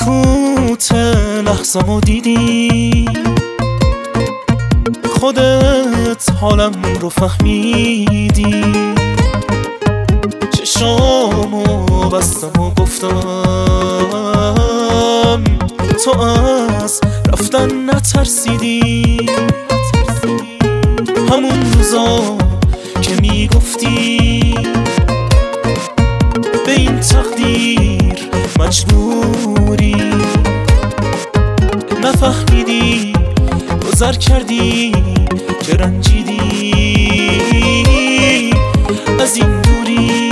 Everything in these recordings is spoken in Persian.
سکوت لحظمو دیدی، خودت حالم رو فهمیدی. چشامو بستم و گفتم تو از رفتن نترسیدی. همون روزا که میگفتی به این تقدیر مجبوری، نفهمیدی گذر کردی که رنجیدی از این دوری.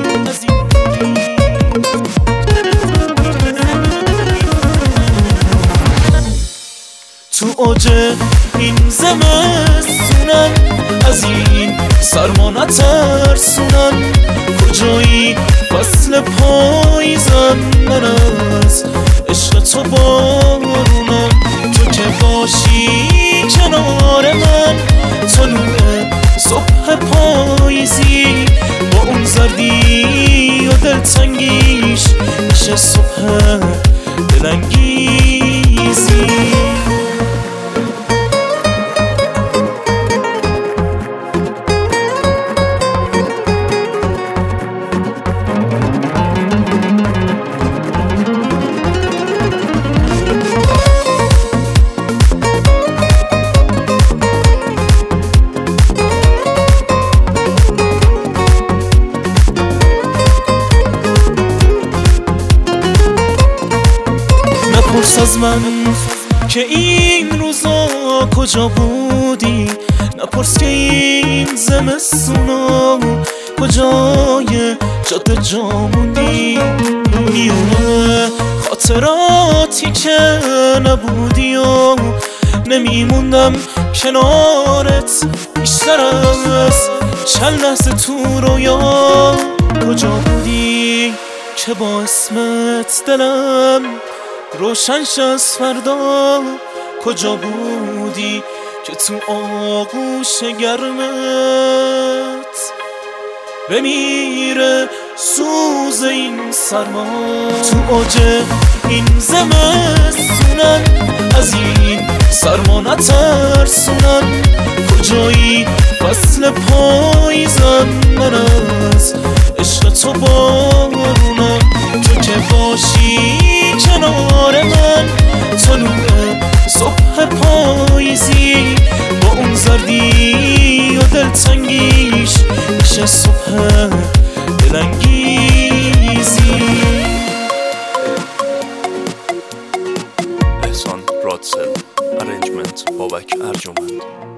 تو اوج این زمستونم از این سرما نترسونم. کجایی فصل پاییزم، من از عشق تو بارونم. تو که باشی کنار من، طلوع صبح پاییزی با اون زردی و دلتنگیش میشه صبح دلانگیزی. نپرس از من که این روزا کجا بودی، نپرس که این زمستونا کجای جاده جا موندی. میونه خاطراتی که نبودی و نمیموندم کنارت بیشتر از چند لحظه تو رویا. کجا بودی که با اسمت دلم روشنش از فردا؟ کجا بودی که تو آغوش گرمت بمیره سوز این سرما؟ تو اوج این زمستونم از این سرما نترسونم. کجایی فصل پاییزم، من از عشق تو بارونم. تو که باشی کنار من، طلوع صبح پاییزی با اون زردی و دلتنگیش میشه صبح دلانگیزی. احسان رادسل، ارنجمنت بابک ارجمند.